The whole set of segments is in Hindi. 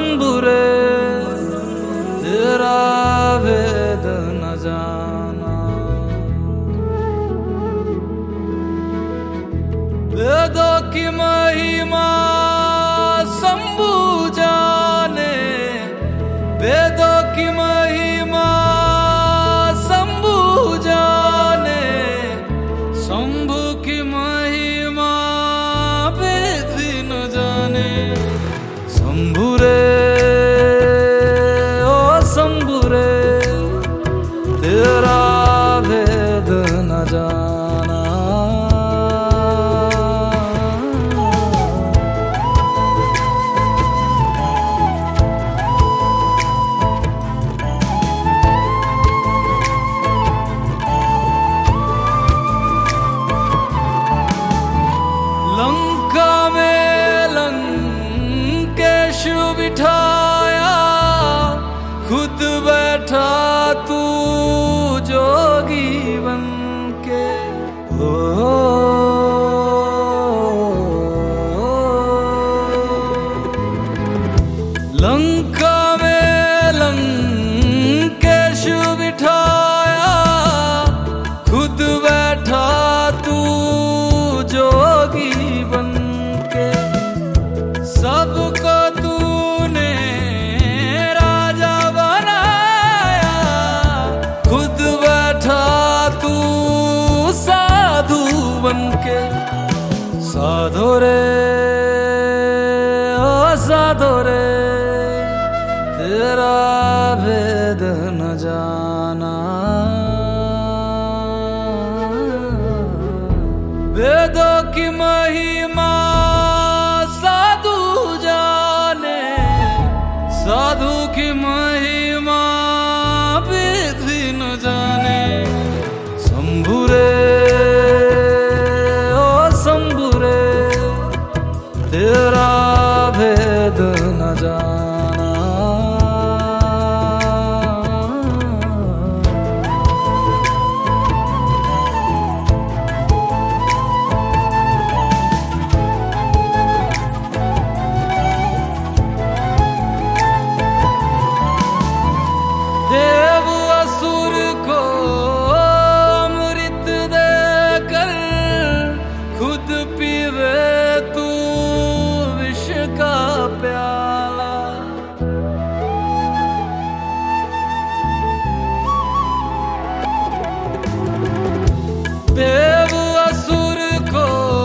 शंभु रे तेरा भेद न जाना। वेदों की महिमा शंभु जाने, वेदों की महिमा शंभु जाने, शंभु की महिमा वेद भी न जाने। शंभु रे ओ शंभु रे तेरा भेद न जाना। लंका में लंकेश बिठाया, खुद बैठा तू जोगी बन के। लंका में लंकेश बिठाया, खुद बैठा तू जोगी बन के। सबको तूने राजा बनाया, खुद बैठा तू साधु बन के। साधो रे ओ साधो रे तेरा भेद न जाना। वेदों की महिमा साधु जाने, साधु की महिमा वेद भी न जाने। शंभु रे ओ शंभु रे तेरा भेद न जाना। देव असुर को अमृत देकर, खुद पीवे तू विष का प्याला। देव असुर को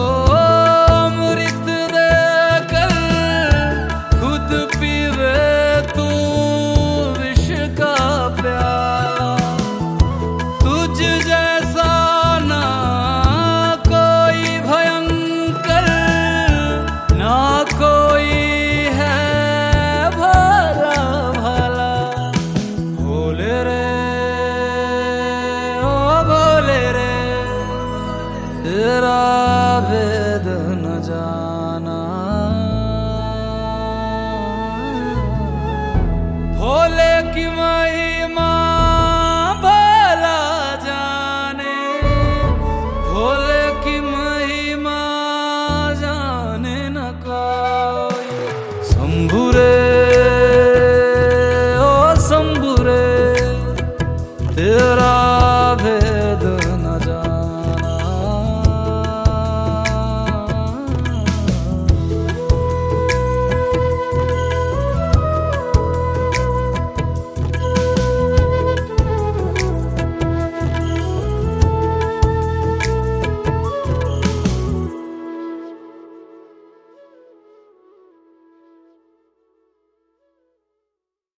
अमृत देकर, खुद पीवे तू विष का प्याला। तुझ जैसा ना कोई भयंकर, ना कोई है भला भला। भोले रे ओ भोले रे तेरा भेद न जाना। भोले की महिमा भला जाने, भोले की महिमा जाने न कोई। शंभु रे